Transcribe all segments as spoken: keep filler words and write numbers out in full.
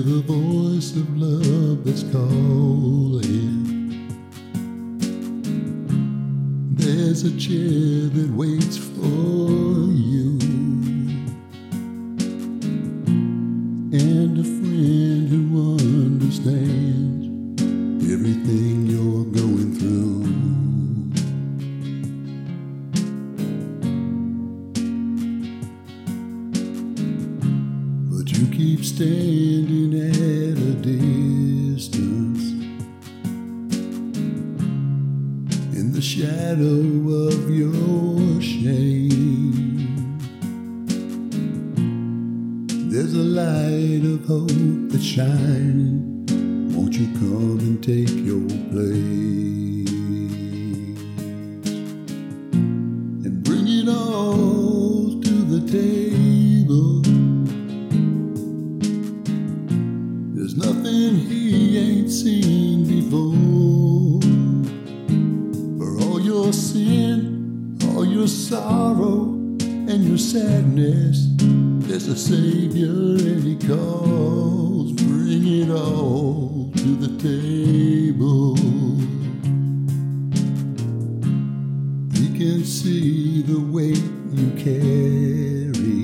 hear the voice of love that's calling. There's a chair that waits for you, and a friend who understands everything you're going through. But you keep standing at a distance, in the shadow of your shame. There's a light of hope that's shining. Won't you come and take your place and bring it all to the table? There's nothing he ain't seen before. For all your sin, all your sorrow, and your sadness, there's a Savior and He calls. Bring it all to the table. He can see the weight you carry,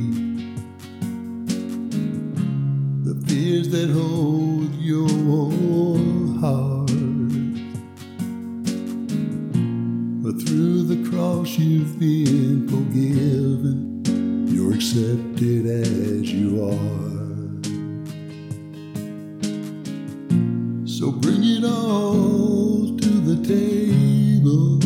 the fears that hold your heart. But through the cross you've been forgiven. You're accepted as you are. So bring it all to the table.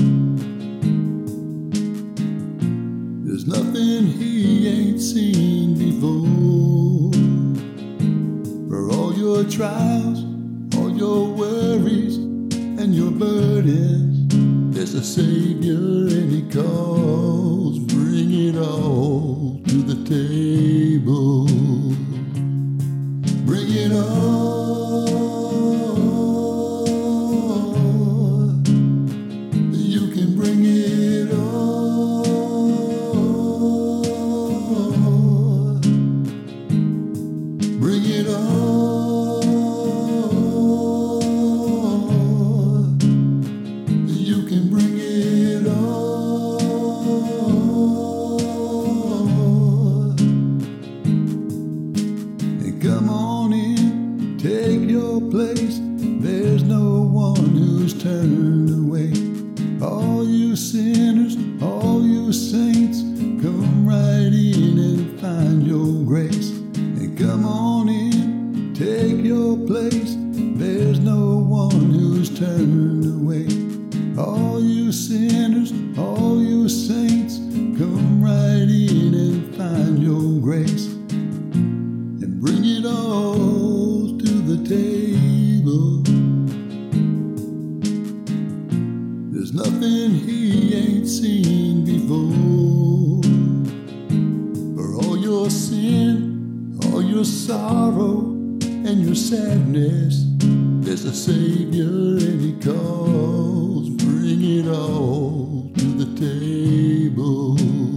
There's nothing he ain't seen before. For all your trials, all your worries, and your burdens, there's a Savior and He calls. Bring it all to the table. Bring it all. You can bring it all. Bring it all. You can bring it all. Come on in, take your place. There's no one who's turned away. All you sinners, all you saints, come right in and find your grace. And come on in, take your place. There's no one who's turned away. All you sinners, all you saints, come right in and find your grace. Bring it all to the table. There's nothing he ain't seen before. For all your sin, all your sorrow, and your sadness, there's a Savior and He calls. Bring it all to the table.